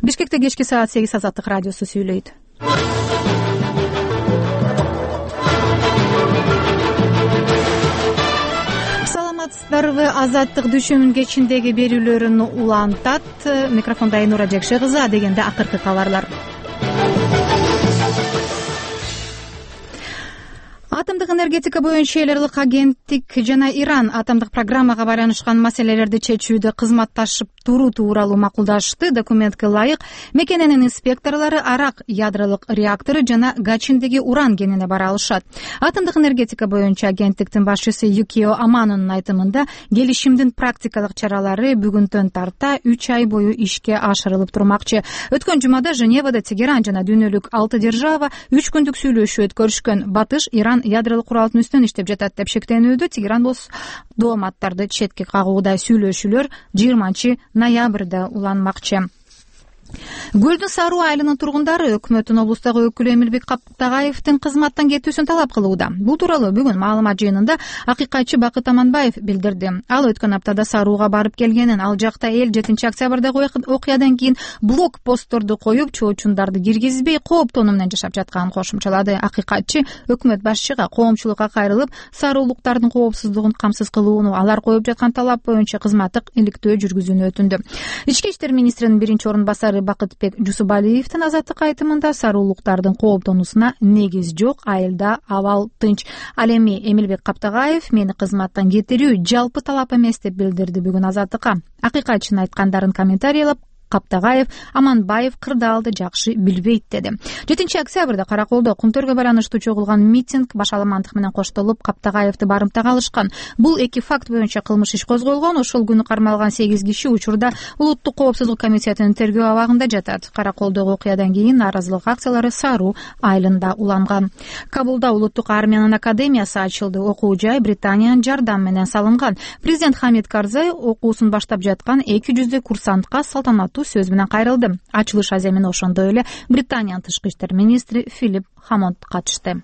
Бишкекте кечки саат 8 Азаттык радиосу сүйлөйт. Саламатсыздарбы? Азаттык düşөмүн кечиндеги берүүлөрүн улантат. Микрофонда Айнура Жекше кызы. Дегенде акыркы кабарлар. Атомдук энергетика боюнча эл аралык агенттик жана Иран атомдук программага байланышкан маселелерди чечүүдө кызматташып туруу тууралуу макулдашты. Документке ылайык мекененин инспекторлору арак ядролук реактору жана Гачиндеги уран кенине бара алышат. Атомдук энергетика боюнча агенттиктин башчысы Юкио Аманонун айтымында келишимдин практикалык чаралары бүгүндөн тарта 3 ай бою ишке ашырылып турмакчы. Өткөн жумада Женевада Тегеран жана дүйнөлүк 6 держава 3 күндүк сүйлөшүү өткөрүшкөн. Батыш Иран ядролук куралдын үстүнөн иштеп жатат деп шектенүүдө. Тегеран болсо дооматтарды четке кагууда. Сүйлөшүүлөр 20 ноябрда уланмакчы. Гөлдүн Саруу айылынын тургундары өкмөттүн облустагы өкүлү Эмилбек Каптагаевдин кызматтан кетүүсүн талап кылууда. Бул тууралуу бүгүн маалымат жыйынында акыйкатчы Бакыт Аманбаев билдирди. Ал өткөн аптада Сарууга барып келгенин, ал жакта эл 7 октябрдагы окуядан кийин блок постторду коюп, чоочундарды киргизбей кооптонуу менен жашап жатканын кошумчалады. Акыйкатчы өкмөт башчыга коомчулукка кайрылып, саруулуктардын коопсуздугун камсыз кылууну, алар коюп жаткан талап боюнча кызматтык иликтөө жүргүзүүнү өтүндү. Ички иштер министринин биринчи орун басары Бакытбек Жусубалиевдин азаттык айтымында саруулуктардын кооптонуусуна негиз жок, айылда абал тынч. Ал эми Эмилбек Каптагаев мени кызматтан кетирүү жалпы талап эмес деп билдирди бүгүн азаттыкка. Акыйкатчынын айткандарын комментарийлап Каптагаев Аманбаев кырдаалды жакшы билбейт деди. 7 октябрда Караколдо Кумтөргө байланыштуу чогулган митинг башаламандык менен коштолуп, Каптагаевди барымтага алышкан. Бул 2 факт боюнча кылмыш иш козголгон. Ошол күнү кармалган 8 киши учурда Улуттук коопсуздук комитетинин тергөө абагында жатат. Караколдогу окуядан кийин нааразылык акциялары Саруу айылында уланган. Кабулда Улуттук армиянын академиясы ачылды. Окуу жай Британиянын жардамы менен салынган. Президент Хамид Карзай окуусун баштап жаткан 200 курсантка салтанаттуу сөз менен кайрылды. Ачылыш аземине ошондой эле Британиянын тышкы иштер министри Филипп Хамонд катышты.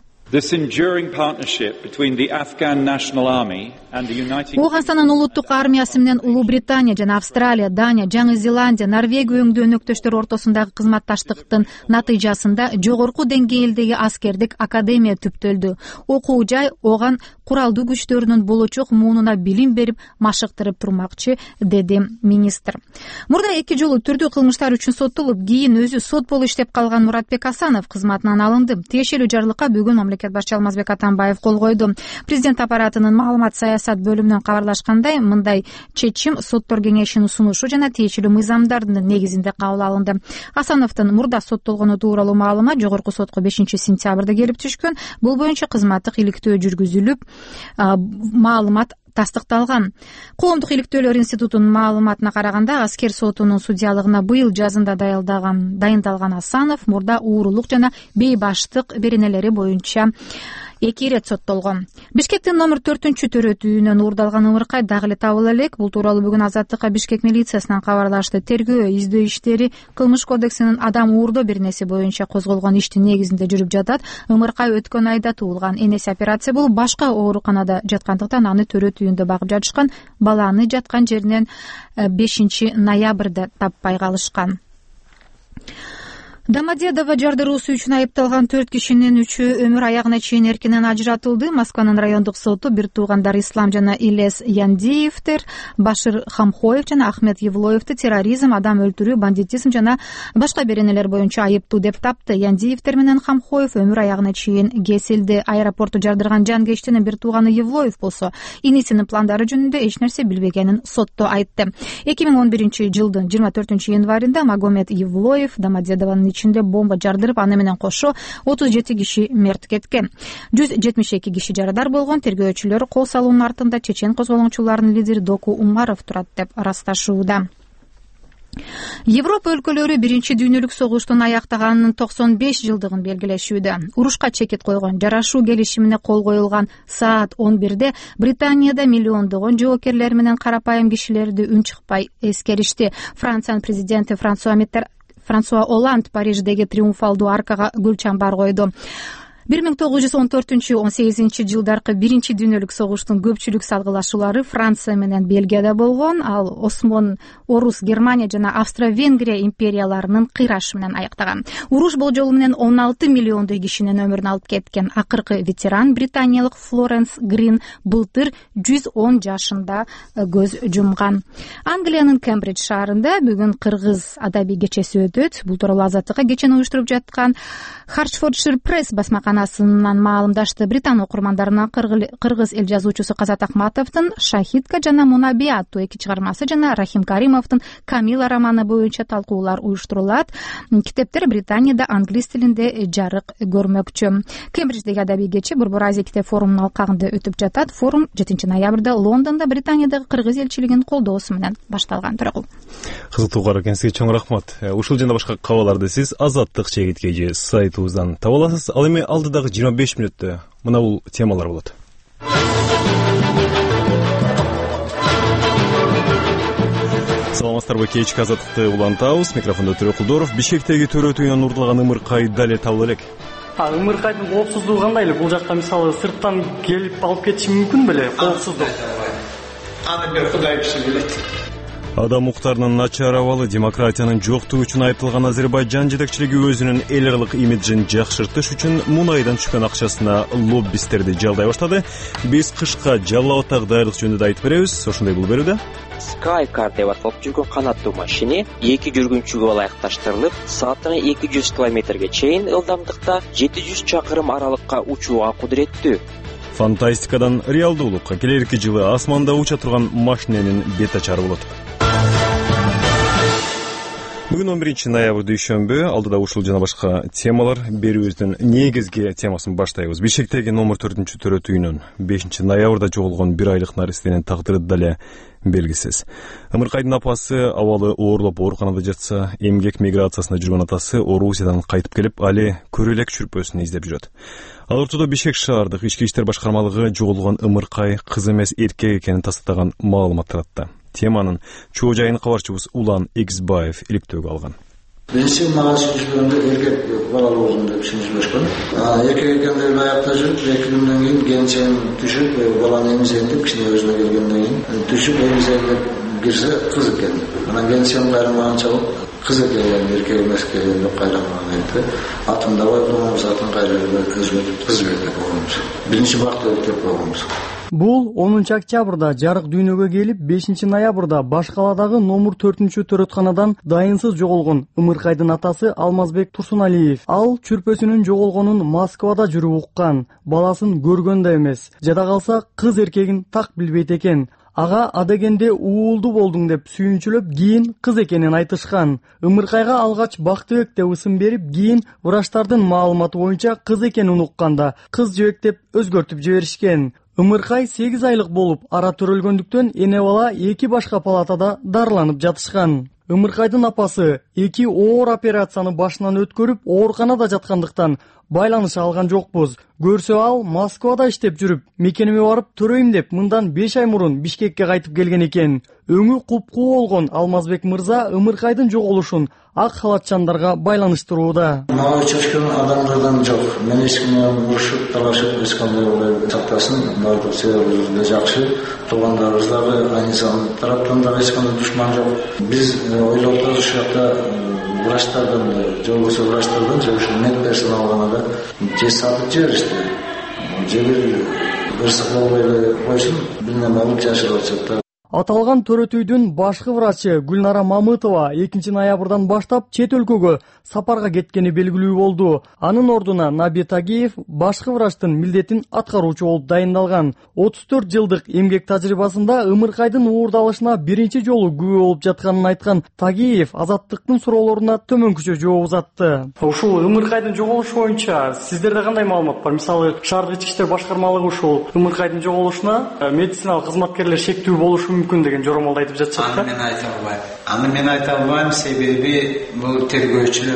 Ооганстандын улуттук армиясы менен Улуу Британия жана Австралия, Дания, Жаңы Зеландия, Норвегия өңдүү өнөктөштөр ортосундагы кызматташтыктын натыйжасында жогорку деңгээлдеги аскердик академия түптөлдү. Окуу жай оган куралдуу күчтөрүнүн болочок муунуна билим берип, машыктырып турмакчы, деди министр. Мурда 2 жолу түрдүү кылмыштар үчүн соттолуп, кийин өзү сот болуп иштеп калган Муратбек Асанов кызматынан алынды. Тиешелүү жарлыкка бүгүн мамлекет башчы Алмазбек Атамбаев кол койду. Президент аппаратынын маалымат саясат бөлүмүнөн кабарлашкандай, мындай чечим соттор кеңешинин сунушу жана тиешелүү мыйзамдардын негизинде кабыл алынды. Асановдун мурда соттолгону тууралуу маалымат жогорку сотко 5 сентябрда келип түшкөн. Бул боюнча кызматтык иликтөө жүргүзүлүп, маалымат тастыкталган. Коомдук иликтөөлөр институтунун маалыматына караганда, аскер сотунун судьялыгына быйыл жазында дайындалган Асанов мурда уурулук жана бейбаштык беренелери боюнча 2 ирет соттолгон. Бишкектин номер 4-төрөт үйүнөн уурдалган ымыркай дагы эле табыла элек. Бул тууралуу бүгүн азаттыкка Бишкек милициясынан кабарлашты. Тергөө издөө иштери кылмыш кодексинин адам уурдоо беренеси боюнча козголгон иштин негизинде жүрүп жатат. Ымыркай өткөн айда туулган. Энеси операция болуп, башка ооруканада жаткандыктан аны төрөт үйүндө багып жатышкан. Баланы жаткан жеринен 5 ноябрда таппай калышкан. Домодедово жардыруусу үчүн айыпталган 4 кишинин 3-ü өмүр аягына чейин эркинен ажыратылды. Москванын райондук соту бир туугандар Ислам жана Илес Яндиевдер, Башир Хамхоев жана Ахмет Евлоевди терроризм, адам өлтүрүү, бандитизм жана башка беренелер боюнча айыптуу деп тапты. Яндиевдер менен Хамхоев өмүр аягына чейин кесилди. Аэропорту жардырган жангечтинин бир тууганы Евлоев болсо, инисинин пландары жөнүндө эч нерсе билбегенин сотто айтты. 2011 жылдын 24 январында Магомед Евлоев Домодедованын ичинде бомба жардырып, аны менен кошо 37 киши мерт кеткен. 172 киши жарадар болгон. Тергөөчүлөр кол салуунун артында чечен козголоңчуларынын лидери Доку Умаров турат деп ырасташууда. Европа өлкөлөрү биринчи дүйнөлүк согуштун аяктаганынын 95 жылдыгын белгилешүүдө. Урушка чекит койгон жарашуу келишимине кол коюлган саат 11-де Британияда миллиондогон жоокерлер менен карапайым кишилерди үн чыкпай эскеришти. Франциянын президенти Франсуа Оланд Париждеги триумфалдуу аркага гүл чамбар койду. 1914-18 биринчи дүйнөлүк согуштун көпчүлүк салгылашуулары Франция менен Бельгияда болгон, ал Осман, Орус, Германия жана Австро-Венгрия империяларынын кыйрашы менен аяктаган. Уруш болжолу менен 16 миллиондой кишинин өмүрүн алып кеткен акыркы ветеран британиялык Флоренс Грин былтыр 110 жашында көз жумган. Англиянын Кембридж шаарында бүгүн кыргыз адабий кечеси өтөт. Бул тууралуу Азаттыкка кечен уюштуруп жаткан Hertfordshire Press басмаканасынан маалымдашты. Британ окурмандарына кыргыз эл жазуучусу Казат Акматовдун «Шахидка жана Мунаби» аттуу эки чыгармасы жана Рахим Каримовдун «Камила» романы боюнча талкуулар уюштурулат. Китептер Британияда англис тилинде жарык көрмөкчү. Кембридждеги адабий кече Борбор Азия китеп форумунун алкагында өтүп жатат. Форум 7 ноябрда Лондондо Британиядагы кыргыз элчилигинин колдоосу менен башталган. Кызыктуу угар экен, сизге чоң рахмат. Ушул жана башка кабарларды сиз Азаттык чегиткеji сайтыбыздан таба аласыз. Ал эми алдыдагы 25 мүнөттө мына бул темалар болот. Саламатсыздарбы, кечки Азаттыкты улантабыз. Микрофондо Төрө Кулдоров. Бишкектеги төрөтүүнөн урдулган ымыркай дале табыла элек. Ымыркайдын коопсуздугу кандай эле? Бул жакка мисалы сырттан келип алып кетиши мүмкүн беле? Коопсуздук. Аны бир Кудай киши билет. Адам укуктарынын начар абалы, демократиянын жоктугу үчүн айтылган Азербайжан жетекчилиги өзүнүн эл аралык имиджин жакшыртыш үчүн мунайдан түшкөн акчасына лоббисттерди жалдай баштады. Биз кышка жалал атак даярдык жөнүндө айтып беребиз. Ошондой бул берүүдө Skycar деп аталып жүргөн канаттуу машина 2 жүргүнчүгө ылайыкташтырылып, саатына 200 км чейин ылдамдыкта 700 чакырым аралыкка учууга кудуреттүү. Фантастикадан реалдуулукка келерки жылы асманда уча турган машиненин бет ачары болот. Бүгүн 11 ноябрь дүйшөмбү. Алдыда ушул жана башка темалар берүүбүздүн негизги темасын баштайбыз. Бишкектеги номер 4 төрөтүүнүн 5 ноябрда жоголгон 1 айлык наристенин тагдыры дале белгисиз. Ымыркайдын апасы абалы оорлоп ооруканада жатса, эмгек миграциясында жүргөн атасы Орусиядан кайтып келип, али көрөлек чүрпөсүн издеп жүрөт. Ал ортодо Бишкек шаардык ички иштер башкармалыгы жоголгон ымыркай кыз эмес эркек экенин тастыктаган маалымат таратты. Теманын чоо жайын кабарчыбыз Улан Эксбаев иликтөөгө алган. Биринчи мага сүйлөгөндө эркек бала болгон деп сүйлөшкөн. Эркек экендер аякта жүрүп, 2 күндөн кийин келинчегин түшүп, баланы эмизейин деп кичине өзүнө келгенден кийин түшүп эмизейин деп кирсе кыз экен. Анан келинчегим кайрылмаганча болуп, кыз экен, эркек эмес экен деп кайрылмаган экен. Атымда койгонбуз, атын кайрылып өзгөртүп кыз берди койгонбуз. Биринчи бакта өтүп койгонбуз. Бул 10 октябрда жарык дүйнөгө келип, 5 ноябрда Башкаладагы номер 4 төрөтканадан дайынсыз жоголгон ымыркайдын атасы Алмазбек Турсуналиев. Ал чүрпөсүнүн жоголгонун Москвада жүрүп уккан, баласын көргөн да эмес. Жада калса кыз эркегин так билбейт экен. Ага адегенде уулду болдуң деп сүйүнчүлөп, кийин кыз экенин айтышкан. Ымыркайга алгач Бактыбек деп ысым берип, кийин врачтардын маалыматы боюнча кыз экенин укканда, кыз жебек деп өзгөртүп жиберишкен. Ымыркай 8 айлык болуп, ара төрөлгөндүктөн эне бала 2 башка палатада дарыланып жатышкан. Ымыркайдын апасы 2 оор операцияны башынан өткөрүп, ооруканада жаткандыктан байланыша алган жокпуз. Көрсө ал Москвада иштеп жүрүп, мекенеме барып төрөйм деп мындан 5 ай мурун Бишкекке кайтып келген экен. Өңү куп-куу болгон Алмазбек мырза Ымыркайдын жоголушун ак халатчандарга байланыштырууда. Мага чөчкөн адамдардан жок. Мен эч ким менен урушуп, талашып, эч кандай болбой сактасын. Бардык себебибиз жакшы. Туугандарыбыз дагы Анисанын тараптан дагы эч кандай душман жок. Биз ойлоп атабыз ушул жакта врачтардан, жолбосо врачтардан, же ушул медперсоналдан да тез сатып жиберишти. Же бир ырсык болбой эле койсун, билмем алып жашырып атышат. Аталган төрөтүүдүн башкы врачы Гүлнара Мамытова 2 ноябрдан баштап чет өлкөгө сапарга кеткени белгилүү болду. Анын ордуна Наби Тагиев башкы врачтын милдетин аткаруучу болуп дайындалган. 34 жылдык эмгек тажрыйбасында Ымыркайдын уурдалышына биринчи жолу күбө болуп жатканын айткан Тагиев Азаттыктын суроолоруна төмөнкүчө жооп узатты. Ушул Ымыркайдын жоголушу боюнча сиздерде кандай маалымат бар? Мисалы, шаардык ички иштер башкармалыгы ушул Ымыркайдын жоголушуна медициналык кызматкерлер шектүү болушу мүмкүн деген жоромолду айтып жатышат да. Аны мен айта албайм, себеби бул тергөөчүлөр,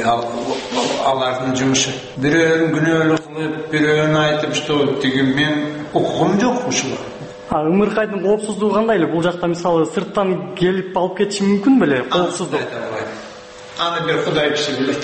алардын жумушу. Бирөөнүн күнөөлүү кылып, бирөөнү айтып, что тиги мен укугум жок ушул. Ымыркайдын коопсуздугу кандай эле? Бул жакта мисалы сырттан келип алып кетиши мүмкүн беле? Коопсуздук. Аны бир Кудай киши билет.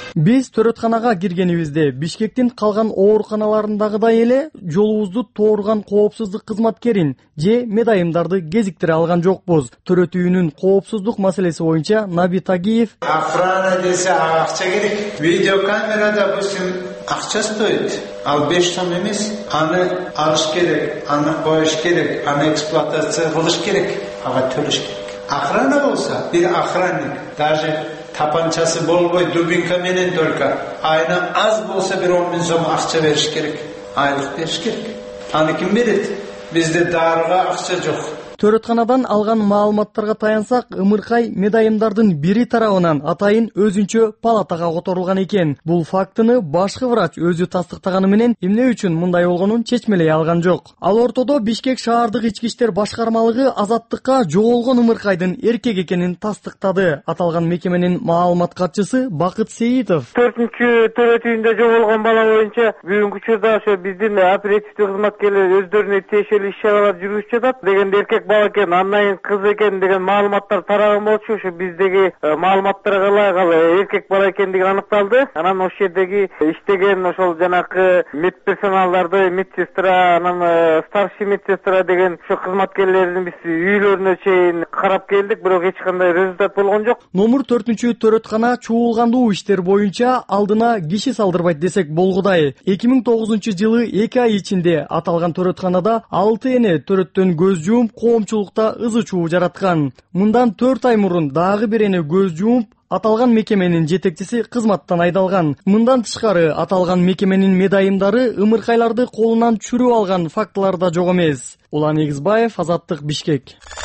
Биз төрөтканага киргенибизде Бишкектин калган ооруканаларындагыдай эле жолубузду тоорган коопсуздук кызматкерин же медайымдарды кезиктире алган жокпуз. Төрөт үйүнүн коопсуздук маселеси боюнча Наби Тагиев: охрана десе акча керек. Видеокамера, допустим, акча стоит. Ал 5 сом эмес. Аны алыш керек, аны коюш керек, аны эксплуатация кылыш керек, ага төлөш керек. Охрана болса, бир охранник даже тапанчасы болбой дубинка менен только айына аз болса бир 10 000 сом акча бериш керек. Айлык бериш керек. Аны ким берет? Бизде дарыга акча жок. Төрөтканадан алган маалыматтарга таянсак, ымыркай медайымдардын бири тарабынан атайын өзүнчө палатага которулган экен. Бул фактыны башкы врач өзү тастыктаганы менен эмне үчүн мындай болгонун чечмелей алган жок. Ал ортодо Бишкек шаардык ички иштер башкармалыгы азаттыкка жоголгон ымыркайдын эркек экенин тастыктады. Аталган мекеменин маалымат катчысы Бакыт Сейитов: 4-төрөт үйүндө жоголгон бала боюнча бүгүнкү учурда ошо биздин оперативдик кызматкерлер өздөрүнө тиешелүү иш-чаралар жүргүзүп жатат. Дегенде эркек бала экен, андан кыз экен деген маалыматтар тараган болчу. Ошо биздеги маалыматтарга ылайык ал эркек бала экендиги аныкталды. Анан ошол жердеги иштеген ошол жанакы медперсоналдарды, медсестра, анан старший медсестра деген ошо кызматкерлердин биз үйлөрүнө чейин карап келдик, бирок эч кандай результат болгон жок. Номер 4-төрөткана чуулгандуу иштер боюнча алдына киши салдырбайт десек болгудай. 2009-жылы 2 ай ичинде аталган төрөтканада 6 эне төрөттөн көз жумуп, коомчулукта ызы чуу жараткан. Мындан 4 ай мурун дагы бир эне көз жумуп, аталган мекеменин жетекчиси кызматтан айдалган. Мындан тышкары аталган мекеменин медайымдары ымыркайларды колунан чүрүп алган фактылар да жок эмес. Улан Эгизбаев, Азаттык, Бишкек.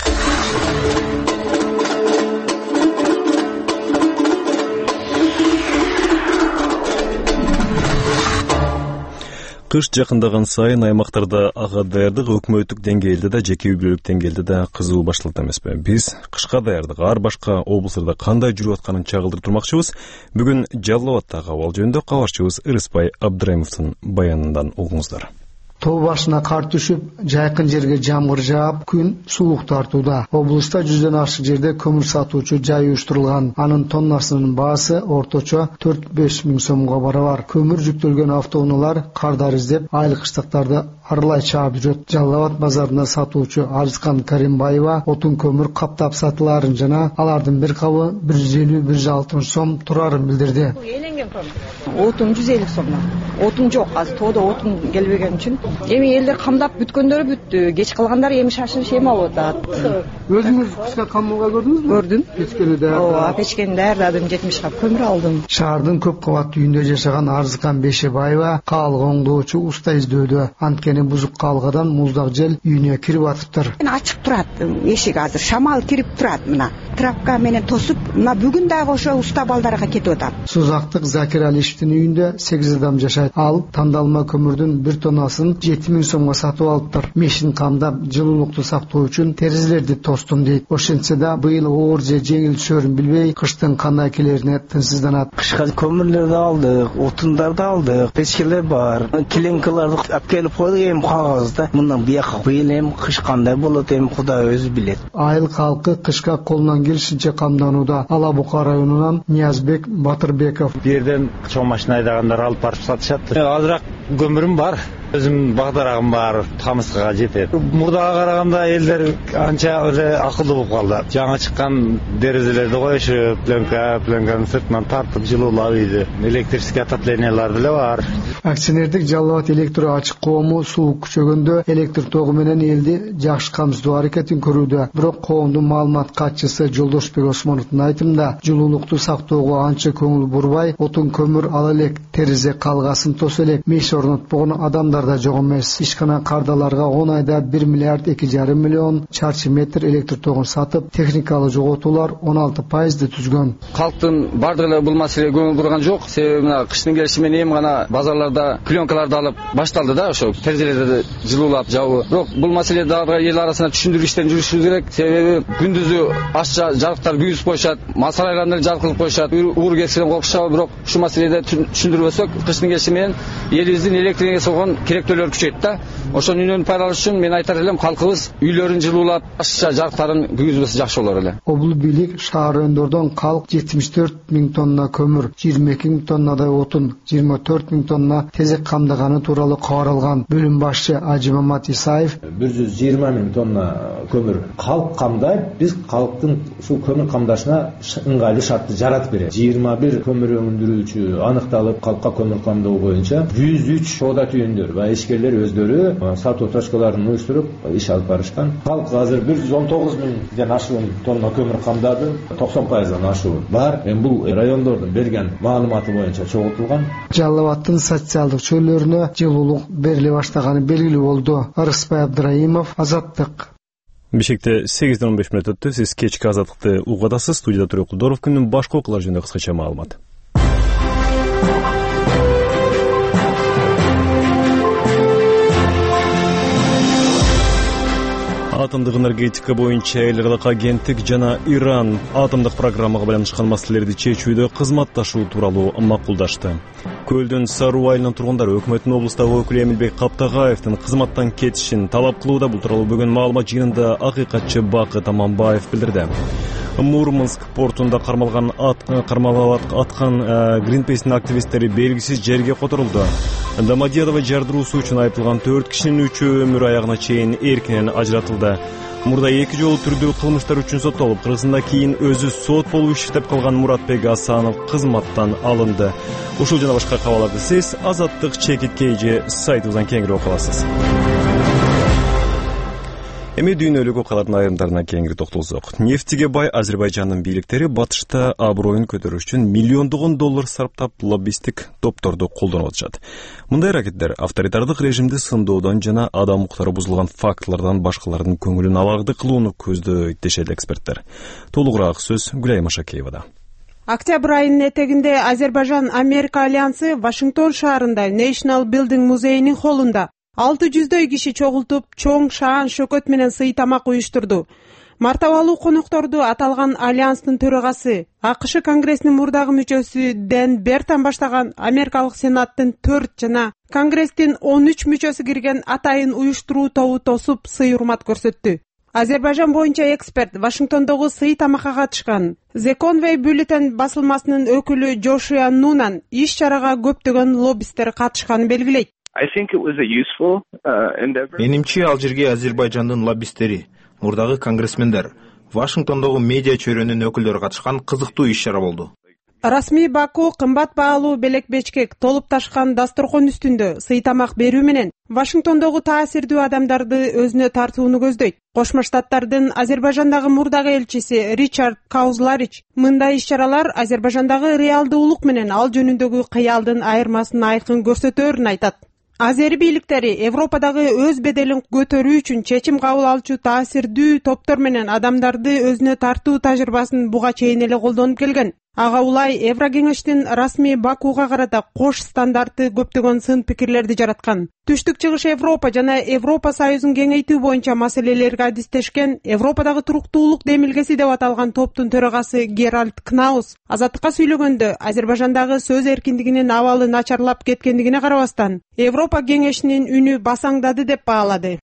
Кыш жакындаган сайын аймактарда ага даярдык өкмөттүк деңгээлде да, жеке үй бүлөлүк деңгээлде да кызуу башталат эмеспи? Биз кышка даярдык ар башка облустарда кандай жүрүп атканын чагылдырып турмакчыбыз. Бүгүн Жалал Абадтагы абал жөнүндө кабарчыбыз Ырыспай Абдрайымовдун баянынан угуңуздар. Тоо башына кар түшүп, жайкын жерге жамгыр жаап, күн суулук тартууда. Облуста 100дөн ашык жерде көмүр сатуучу жай уюштурулган. Анын тоннасынын баасы орточо 4-5 миң сомго барабар. Көмүр жүктөлгөн автоунаалар кардар издеп, айлык кыштыктарды арылай чаап жүрөт. Жалал Абад базарында сатуучу Арзкан Каримбаева отун көмүр каптап сатыларын жана алардын бир кабы 150-160 сом турарын билдирди. Отун 150 сомдон. Отун жок, азыр тоодо отун келбеген үчүн эми элдер камдап бүткөндөрү бүттү, кеч калгандар эми шашылыш эми алып атат. Өзүңүз кышка камылга көрдүңүзбү? Көрдүм. Печкени даярдадым. Ооба, печкени даярдадым, 70 кап көмүр алдым. Шаардын көп кабаттуу үйүндө жашаган Арзкан Бешебаева каалга оңдоочу уста издөөдө. Анткени бузук каалгадан муздак жел үйүнө кирип атыптыр. Ачык турат эшик азыр, шамал кирип турат мына. Трапка менен тосуп, мына бүгүн дагы ошо уста балдарга кетип атат. Сузактык Закир Алишевдин үйүндө 8 адам жашайт. Ал тандалма көмүрдүн 1 тоннасын 7 миң сомго сатып алыптыр. Мешин камдап, жылуулукту сактоо үчүн терезелерди тостум дейт. Ошентсе да быйыл оор же жеңил түшөрүн билбей, кыштын кандай келерине тынчсызданат. Кышка көмүрлөрдү алдык, отундарды алдык, печкелер бар. Киленкаларды алып келип койдук, эми кагазда. Мындан бияка быйыл эми кыш кандай болот, эми Кудай өзү билет. Айыл калкы кышка колунан келишинче камданууда. Ала Бука районунан Ниязбек Батырбеков. Бу жерден чоң машина айдагандар алып барып сатышат. Азыраак көмүрүм бар. Өзүм багдарагым бар, Тамызга жетет. Мурдага караганда элдер анча акылдуу болуп калды. Жаңа чыккан дерезелерди коюшуп, пленканын сыртынан тартып жылуулап үйдү. Электрический отоплениялар деле бар. Акционердик Жалал Абад электро ачык коому суук күчөгөндө электр тогу менен элди жакшы камсыздоо аракетин көрүүдө. Бирок коомдун маалымат катчысы Жолдошбек Осмоновдун айтымында, жылуулукту сактоого анча көңүл бурбай, отун көмүр ала элек, терезе калгасын тосо элек, меш орнотпогон адамдар да жок эмес. Ишкана кардаларга 10 айда 1 миллиард 2,5 миллион чарчы метр электр тогун сатып, техникалык жоготуулар 16% түзгөн. Калктын бардыгы бул маселеге көңүл бурган жок. Себеби мына кыштын келиши менен эми гана базарларда пленкаларды алып башталды да, ошо терезелерди жылуулап жабуу. Бирок бул маселе дагы эл арасында түшүндүрүү иштен жүрүшүбүз керек. Себеби күндүзү ашча жарыктар күйгүзүп коюшат, масалайларды жаркылып коюшат, уур кесиптен коркушат. Бирок ушул маселеде түшүндүрбөсөк, кыштын келиши менен элибиздин электр энергиясы болгон керектөөлөр күчөйт да. Ошону үнөнү пайдаланыш үчүн мен айтар элем, калкыбыз үйлөрүн жылуулап, ашыкча жарыктарын күйгүзбөсө жакшы болор эле. Облус бийлик шаар өндөрдөн калк 74 000 тонна көмүр, 22 000 тоннадай отун, 24 000 тонна тезек камдаганы тууралуу кабар алган. Бөлүм башчы Ажимамат Исаев 120 000 тонна көмүр калк камдайт. Биз калктын ушул көмүр камдашына ыңгайлуу шартты жаратып берет. 21 көмүр өндүрүүчү аныкталып, калкка көмүр камдоо боюнча 103 соода түйүндөр ва ишкерлер өздөрү сатуу точкаларын уюштуруп иш алып барышкан. Калк азыр 119 000 ашуун тонна көмүр камдады, 90% ашуу бар. Бул райондордун берген маалыматы боюнча чогултулган. Жалал Абадтын социалдык чөйлөрүнө жылуулук бериле баштаганы белгилүү болду. Арыспай Абдраимов, Азаттык. Бишкекте 8:15 өттү. Сиз кечки Азаттыкты угадасыз. Студияда Турек Кулдоров. Күндүн башка окуялар жөнүндө кыскача маалымат. Атомдук энергетика боюнча эл аралык агенттик жана Иран атомдук программага байланышкан маселелерди чечүүдө кызматташуу тууралуу макулдашты. Көлдүн Саруу айылынын тургундары өкмөттүн облустагы өкүлү Эмилбек Каптагаевдин кызматтан кетишин талап кылууда. Бул тууралуу бүгүн маалымат жыйынында акыйкатчы Бакыт Аманбаев билдирди. Мурманск портунда кармалып аткан Greenpeace'ин активисттери белгисиз жерге которулду. Домодедово жардыруусу үчүн айыпталган 4 кишинин 3-ü өмүр аягына чейин эркинен ажыратылды. Мурда 2 жолу түрдүү кылмыштар үчүн соттолуп, кыргызында кийин өзү сот болуп иштеп калган Муратбек Асанов кызматтан алынды. Ушул жана башка кабарларды сиз Азаттык чекиткейжи сайтыбыздан кеңири окуя аласыз. Эми дүйнөлүк окуялардын айрымдарына кеңири токтолсок. Нефтиге бай Азербайжандын бийликтери батышта аброюн көтөрүш үчүн миллиондогон доллар сарптап лоббисттик топторду колдонуп атышат. Мындай аракеттер авторитардык режимди сындоодон жана адам укуктары бузулган фактылардан башкалардын көңүлүн аларды кылууну көздөйт дешет эксперттер. Толугураак сөз Гүлайым Ашакеевада. Октябрь айынын этегинде Азербайжан-Америка альянсы Вашингтон шаарында National Building музейинин холлунда 600дөй киши чогултуп, чоң шаан шөкөт менен сый тамак уюштурду. Мартабалуу конокторду аталган альянстын төрагасы, АКШ Конгрессинин мурдагы мүчөсү Дэн Бертон баштаган Америкалык Сенаттын 4 жана Конгресстин 13 мүчөсү кирген атайын уюштуруу тобу тосуп сый урмат көрсөттү. Азербайжан боюнча эксперт Вашингтондогу сый тамакка катышкан. The Conway Bulletin басылмасынын өкүлү Джошуа Нунан иш-чарага көптөгөн лоббисттер катышканын белгилейт. Менимче ал жерге Азербайжандын лоббисттери, мурдагы конгрессмендер, Вашингтондогу медиа чөйрөнүн өкүлдөрү катышкан кызыктуу иш-чара болду. Расмий Баку кымбат баалуу белек-бечкек толуп ташкан дасторкон үстүндө сый тамак берүү менен Вашингтондогу таасирдүү адамдарды өзүнө тартууну көздөйт. Кошмо Штаттардын Азербайжандагы мурдагы элчиси Ричард Каузларич мындай иш-чаралар Азербайжандагы реалдуулук менен ал жөнүндөгү кыялдын айырмасын айкын көрсөтөөрүн айтат. Азери бийликтери Европадагы өз беделин көтөрүү үчүн чечим кабыл алчу таасирдүү топтор менен адамдарды өзүнө тартуу тажрыйбасын буга чейин эле колдонуп келген. Ага улай Еврокеңештин расмий Бакуга карата кош стандарты көптөгөн сын пикирлерди жараткан. Түштүк чыгыш Европа жана Европа Союзун кеңейтүү боюнча маселелерге адистешкен Европадагы туруктуулук демилгеси деп аталган топтун төрагасы Геральд Кнаус Азаттыкка сүйлөгөндө Азербайжандагы сөз эркиндигинин абалы начарлап кеткендигине карабастан Европа кеңешинин үнү басаңдады деп баалады.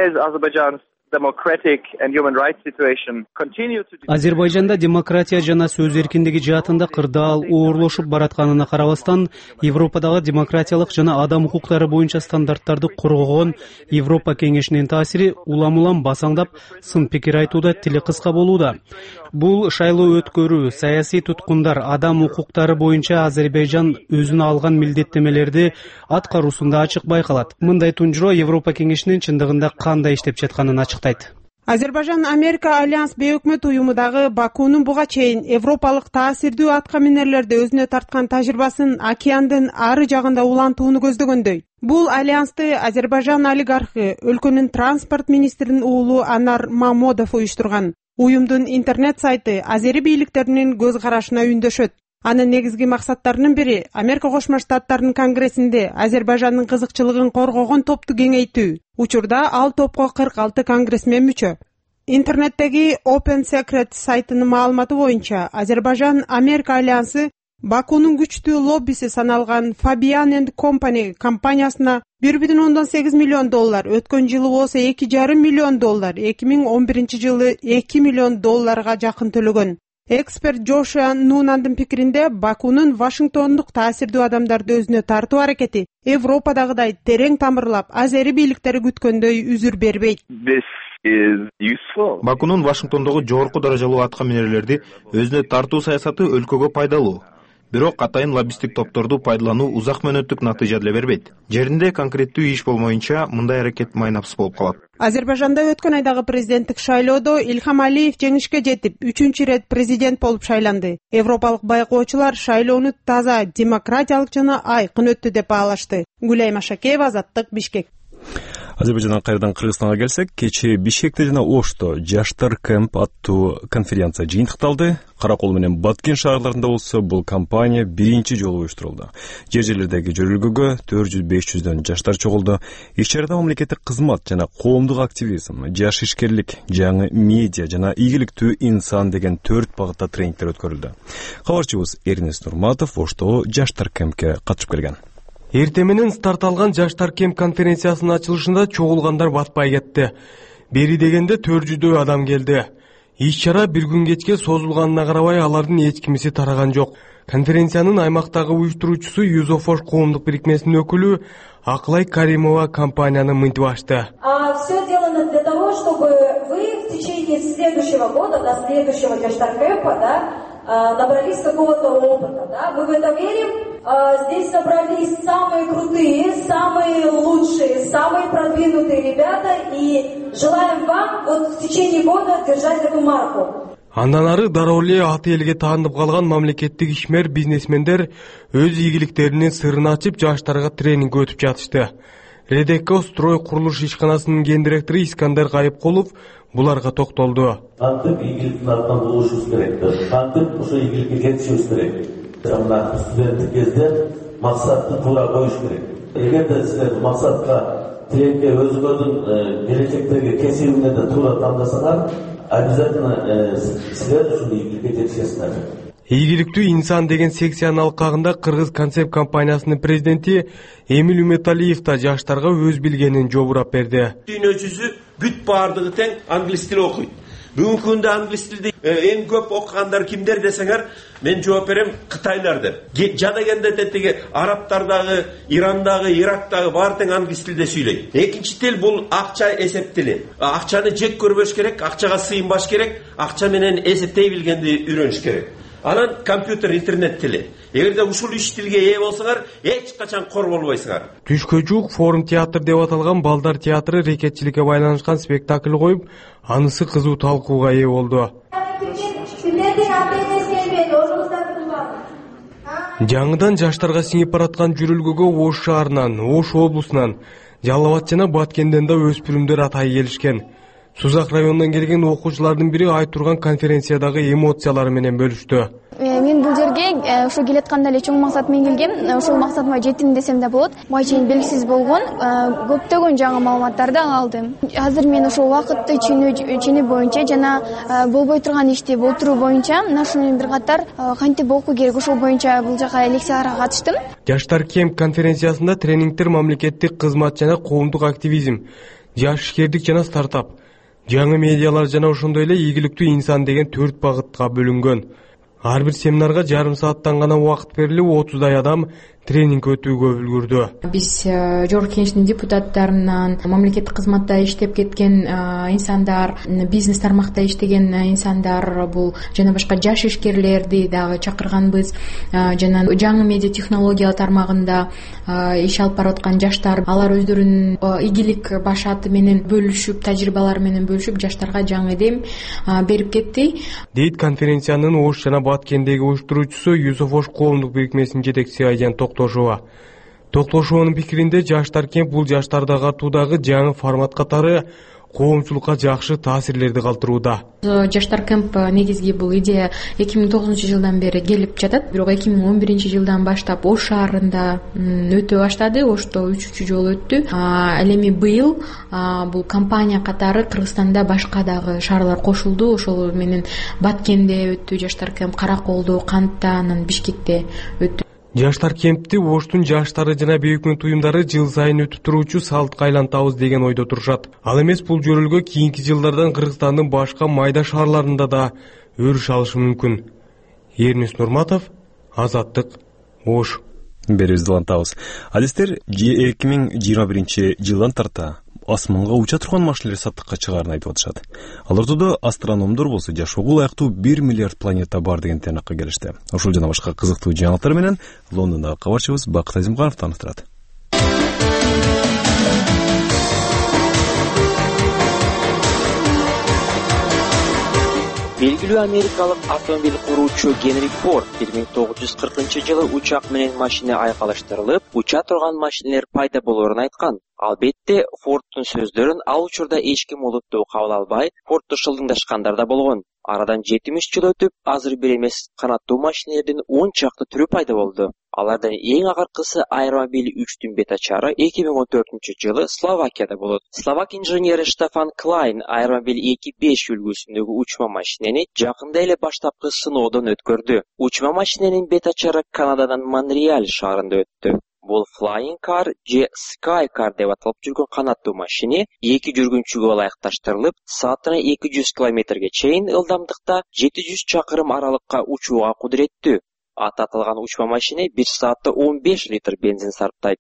Азербайжанда демократия жана сөз эркиндиги жаатында кырдаал оорлошуп баратканына карабастан, Европадагы демократиялык жана адам укуктары боюнча стандарттарды коргогон Европа кеңешинин таасири улам-улам басаңдап, сын пикир айтууда тили кыска болууда. Бул шайлоо өткөрүү, саясий туткундар, адам укуктары боюнча Азербайжан өзүнө алган милдеттемелерди аткаруусунда ачык байкалат. Мындай тунжуроо Европа кеңешинин чындыгында кандай иштеп жатканын ачыктайт. Азербайжан-Америка альянс бейөкмөт уюмудагы Бакунун буга чейин европалык таасирдүү атка минерлерди өзүнө тарткан тажрыйбасын океандын ары жагында улантууну көздөгөндөй. Бул альянсты Азербайжан олигархы, өлкөнүн транспорт министринин уулу Анар Мамодов уюштурган. Уюмдун интернет сайты азери бийликтеринин көз карашына үндөшөт. Анын негизги максаттарынын бири Америка Кошмо Штаттарынын Конгрессинде Азербайжандын кызыкчылыгын коргогон топту кеңейтүү. Учурда ал топко 46 конгрессмен мүчө. Интернеттеги Open Secret сайтынын маалыматы боюнча Азербайжан-Америка альянсы Бакунун күчтүү лоббиси саналган Fabian and Company компаниясына $1,8 миллион, өткөн жылы болсо $2,5 миллион, 2011 жылы $2 миллион жакын төлөгөн. Эксперт Джошуа Нунандын пикиринде, Бакунун Вашингтондук таасирдүү адамдарды өзүнө тартуу аракети Европадагыдай терең тамырлап, азери бийликтери күткөндөй үзүр бербейт. Бакунун Вашингтондогу жогорку даражалуу аткаминерлерди өзүнө тартуу саясаты өлкөгө пайдалуу. Бирок атайын лоббисттик топторду пайдалануу узак мөөнөттүк натыйжа деле бербейт. Жеринде конкреттүү иш болмоюнча мындай аракет майнапсыз болуп калат. Азербайжанда өткөн айдагы президенттик шайлоодо Илхам Алиев жеңишке жетип, 3-чү ирет президент болуп шайланды. Европалык байкоочулар шайлоону таза, демократиялык жана айкын өттү деп баалашты. Гүлайым Ашакеева, Азаттык, Бишкек. Азербайжандан кайрадан Кыргызстанга келсек, кечээ Бишкекте жана Ошто Жаштар Кэмп аттуу конференция жыйынтыкталды. Каракол менен Баткен шаарларында болсо бул кампания биринчи жолу уюштурулду. Жер-жерлердеги жөрүлгөгө 400-500дөн жаштар чогулду. Иш-чарада мамлекеттик кызмат жана коомдук активизм, жаш ишкерлик, жаңы медиа жана ийгиликтүү инсан деген 4 багытта тренингдер өткөрүлдү. Кабарчыбыз Эрнест Нурматов Ошто Жаштар Кэмпке катышып келген. Эртең менен старт алган Жаштар Кемп конференциясынын ачылышында чогулгандар батпай кетти. Бери дегенде 400дөй адам келди. Иш-чара бир күн кечке созулганына карабай алардын эч кимиси тараган жок. Конференциянын аймактагы уюштуруучусу Юзофош коомдук бирикмесинин өкүлү Аклай Каримова компанияны мынтип ачты. Все сделано для того, чтобы вы в течение следующего года, до следующего Жаштар Кемпа, набрались какого-то опыта, да? Мы в это верим. Здесь собрались самые крутые, самые лучшие, самые продвинутые ребята, и желаем вам вот в течение года держать эту марку. Андан ары дароо эле аты элге таанып калган мамлекеттик ишмер, бизнесмендер өз ийгиликтеринин сырын ачып жаштарга тренинг өтүп жатышты. Редеко строй курулуш ишканасынын гендиректору Искандер Кайыпкулов буларга токтолду. Кантип ийгиликтин артынан болушубуз керек, кантип ошо ийгиликке жетишибиз керек. Мына студенттик кезде максатты туура коюш керек. Эгерде силер максатка, тилекке, өзүңөрдүн келечектеги кесибине да туура тандасаңар, обязательно силер ушул ийгиликке жетишесиңер. Ийгиликтүү инсан деген секциянын алкагында Кыргыз концепт компаниясынын президенти Эмил Үмөталиев да жаштарга өз билгенин жобурап берди. Дүйнөчүсү бүт баардыгы тең англис тили окуйт. Бүгүнкү күндө англис тилди эң көп окугандар кимдер десеңер, мен жооп берем, кытайлар деп. Жада келгенде тетиги арабтардагы, Ирандагы, Ирактагы баары тең англис тилде сүйлөйт. Экинчи тил бул акча эсеп тили. Акчаны жек көрбөш керек, акчага сыйынбаш керек, акча менен эсептей билгенди үйрөнүш керек. Анан компьютер, интернет тили. Эгерде ушул үч тилге ээ болсоңар, эч качан кор болбойсуңар. Түшкө жуук форум театр деп аталган балдар театры рекетчиликке байланышкан спектакль коюп, анысы кызуу талкууга ээ болду. Жаңыдан жаштарга сиңип бараткан жүрүлгөгө Ош шаарынан, Ош облусунан, Жалал Абад жана Баткенден да өспүрүмдөр атай келишкен. Сузак районунан келген окуучулардын бири айтурган конференциядагы эмоциялары менен бөлүштү. Мен бул жерге ошо келатканда эле чоң максат менен келгем. Ошол максатыма жеттим десем да болот. Буга чейин белгисиз болгон көптөгөн жаңы маалыматтарды алдым. Азыр мен ошол убакытты чүйнү боюнча жана болбой турган ишти болтуруу боюнча ошол менен бир катар кантип окуу керек ошол боюнча бул жака лекцияларга катыштым. Жаштар Кемп конференциясында тренингтер мамлекеттик кызмат жана коомдук активизм, жаш ишкердик жана стартап, жаңы медиалар жана ошондой эле ийгиликтүү инсан деген 4 багытка бөлүнгөн. Ар бир семинарга жарым сааттан гана убакыт берилип, 30дай адам тренинг өтүүгө үлгүрдү. Биз жогорку кеңештин депутаттарынан, мамлекеттик кызматта иштеп кеткен инсандар, бизнес тармакта иштеген инсандар, бул жана башка жаш ишкерлерди дагы чакырганбыз. Жана жаңы медиа технологиялар тармагында иш алып бараткан жаштар, алар өздөрүнүн ийгилик башаты менен бөлүшүп, тажрыйбалары менен бөлүшүп, жаштарга жаңы дем берип кетти. Дейт конференциянын Ош жана Баткендеги уюштуруучусу Юзофош коомдук бирикмесинин жетекчиси Айжан Токтошова. Токтошованын пикиринде Жаштар Кемп бул жаштарды агартуудагы жаңы формат катары коомчулукка жакшы таасирлерди калтырууда. Жаштар кемп негизги бул идея 2009-жылдан бери келип жатат, бирок 2011-жылдан баштап Ош шаарында өтө баштады. Ошто 3-чү жолу өттү. Ал эми быйыл бул компания катары Кыргызстанда башка дагы шаарлар кошулду. Ошол менен Баткенде өттү жаштар кемп, Караколдо, Кантта, анан Бишкекте өттү. Жаштар кемпти Оштун жаштары жана өкмөт уюмдары жыл сайын өтүп туруучу салтка айлантабыз деген ойдо турушат. Ал эмес, бул жөрөлгө кийинки жылдардан Кыргызстандын башка майда шаарларында да өрүш алышы мүмкүн. Эрнис Нурматов, Азаттык, Ош. Берүүбүздү улантабыз. Адистер 2021-жылдан тарта асманга уча турган машиналар саттыкка чыгаарын айтып атышат. Ал ортодо астрономдор болсо жашоого ылайыктуу 1 миллиард планета бар деген тыйнакка келишти. Ушул жана башка кызыктуу жаңылыктар менен Лондондогу кабарчыбыз Бакыт Азимганов таныштырат. Белгилүү америкалык автомобиль куруучу Генри Форд 1940-жылы учак менен машина айкалыштырылып, уча турган машиналар пайда болоорун айткан. Албетте, Фордтун сөздөрүн ал учурда эч ким олуттуу кабыл албай, Фордту шылдыңдашкандар да болгон. Арадан 70 жыл өтүп, азыр бир эмес канаттуу машиналардын 10 чакты түрү пайда болду. Алардан эң акыркысы Аэромобиль 3-түн бет ачары 2014-жылы Словакияда болот. Словак инженери Штефан Клайн Аэромобиль 2.5 үлгүсүндөгү учма машинени жакында эле баштапкы сыноодон өткөрдү. Учма машиненин бет ачары Канаданын Монреаль шаарында өттү. Бул Flying Car же Sky Car деп аталып жүргөн канаттуу машине 2 жүргүнчүгө ылайыкташтырылып, саатына 200 км чейин ылдамдыкта 700 чакырым аралыкка учууга кудуреттүү. Аталган учма машине 1 саатта 15 литр бензин сарптайт.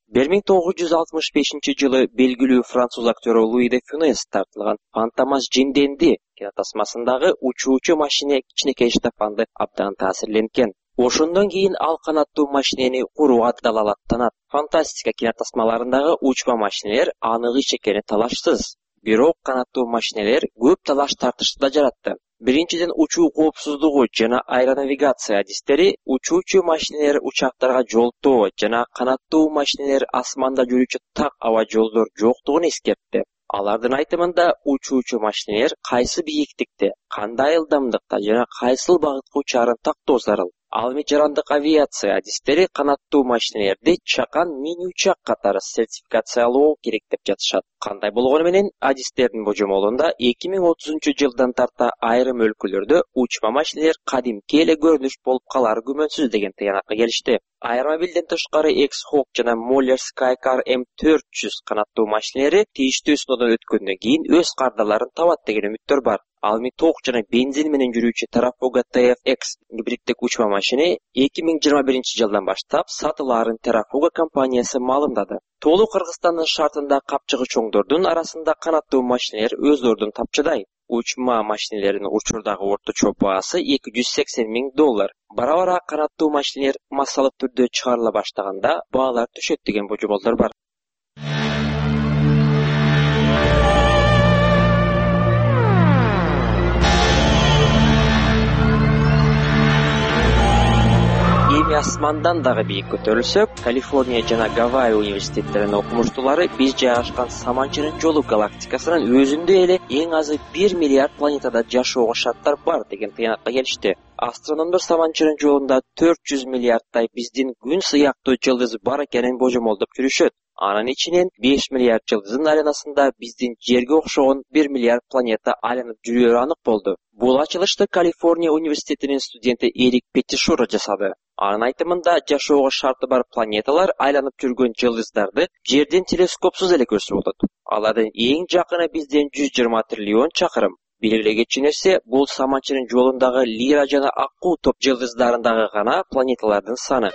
1965-жылы белгилүү француз актёру Луи де Фюнес тартылган Фантомас Жинденди кинотасмасындагы учуучу машине кичинекей Штефанды абдан таасирленген. Ошондон кийин ал канаттуу машинени курууга далалаттанат. Фантастика кинотасмаларындагы учма машинелер анык иш экени талашсыз. Бирок канаттуу машинелер көп талаш тартышты да жаратты. Биринчиден, учуу коопсуздугу жана аэронавигация адистери учуучу машинелер учактарга жолтоо жана канаттуу машинелер асманда жүрүүчү так аба жолдор жоктугун эскертти. Алардын айтымында учуучу машинелер кайсы бийиктикте, кандай ылдамдыкта жана кайсыл багытка учаарын тактоо зарыл. Ал эми жарандык авиация адистери канаттуу машинелерди чакан мини учак катары сертификациялоо керек деп жатышат. Кандай болгону менен адистердин божомолунда 2030-жылдан тарта айрым өлкөлөрдө учма машинелер кадимки эле көрүнүш болуп калары күмөнсүз деген тыянакка келишти. Аэромобилден тышкары X-Hawk жана Moller Skycar M400 канаттуу машинелери тийиштүү сыноодон өткөндөн кийин өз кардаларын табат деген үмүттөр бар. Ал эми ток жана бензин менен жүрүүчү Terrafuga TFX гибриддик учма машине 2021-жылдан баштап сатылаарын Terrafuga компаниясы маалымдады. Толук Кыргызстандын шартында капчыгы чоңдордун арасында канаттуу машинелер өз ордун тапчыдай. Учма машинелердин учурдагы орточо баасы $280,000. Бара-бара канаттуу машинелер массалык түрдө чыгарыла баштаганда баалар түшөт деген божомолдор бар. Эми асмандан дагы бийик көтөрүлсөк, Калифорния жана Гавайи университеттеринин окумуштуулары биз жайгашкан Саманчынын жолу галактикасынын өзүндө эле эң азы 1 миллиард планетада жашоого шарттар бар деген тыянакка келишти. Астрономдор Саманчынын жолунда 400 миллиардтай биздин күн сыяктуу жылдыз бар экенин божомолдоп жүрүшөт. Анын ичинен 5 миллиард жылдыздын айланасында биздин жерге окшогон 1 миллиард планета айланып жүрөөрү анык болду. Бул ачылышты Калифорния университетинин студенти Эрик Петтишура жасады. Анын айтымында жашоого шарты бар планеталар айланып жүргөн жылдыздарды жерден телескопсуз эле көрсө болот. Алардын эң жакыны бизден 120 триллион чакырым. Белгилей кетчү нерсе, бул Саманчынын жолундагы Лира жана Аккуу топ жылдыздарындагы гана планеталардын саны.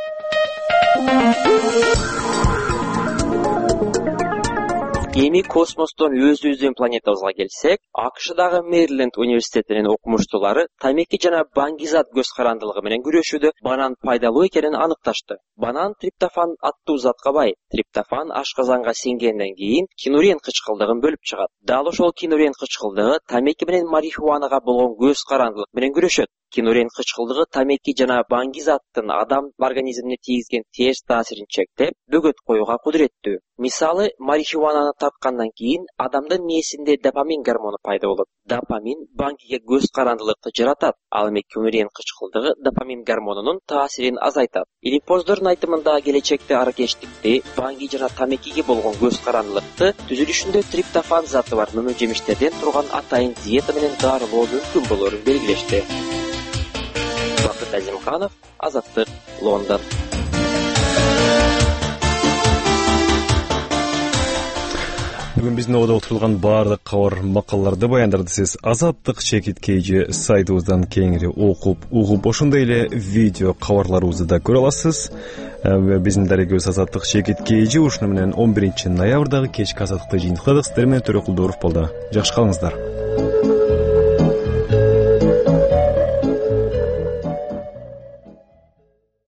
Эми космостон өзүбүздүн планетабызга келсек, АКШдагы Мэриленд университетинин окумуштуулары тамеки жана баңгизат көз карандылыгы менен күрөшүүдө банан пайдалуу экенин аныкташты. Банан триптофан аттуу затка бай. Триптофан ашказанга сиңгенден кийин кинурен кычкылдыгын бөлүп чыгат. Дал ошол кинурен кычкылдыгы тамеки менен марихуанага болгон көз карандылык менен күрөшөт. кинурен кычкылдыгы тамеки жана баңги заттын адам организмине тийгизген терс таасирин чектеп, бөгөт коюуга кудуреттүү. Мисалы, марихуананы тарткандан кийин адамдын мээсинде допамин гормону пайда болот. Допамин баңгиге көз карандылыкты жаратат. Ал эми кинурен кычкылдыгы допамин гормонунун таасирин азайтат. Илимпоздордун айтымында келечекте аракештикти, баңги жана тамекиге болгон көз карандылыкты түзүлүшүндө триптофан заты бар мөмө жемиштерден турган атайын диета менен дарылоо мүмкүн болорун белгилешти. Бакыт Азимканов, Азаттык, Лондон. Бүгүн биздин ободо отурулган баардык кабар макалаларды баяндарды сиз Азаттык чекиткейжи сайтыбыздан кеңири окуп, угуп, ошондой эле видео кабарларыбызды да көрө аласыз. Биздин дарегибиз Азаттык чекиткейжи ушуну менен 11 ноябрдагы кечки азаттыкты жыйынтыктадык. Сиздер менен Төрөкул Дооров болду. Жакшы калыңыздар.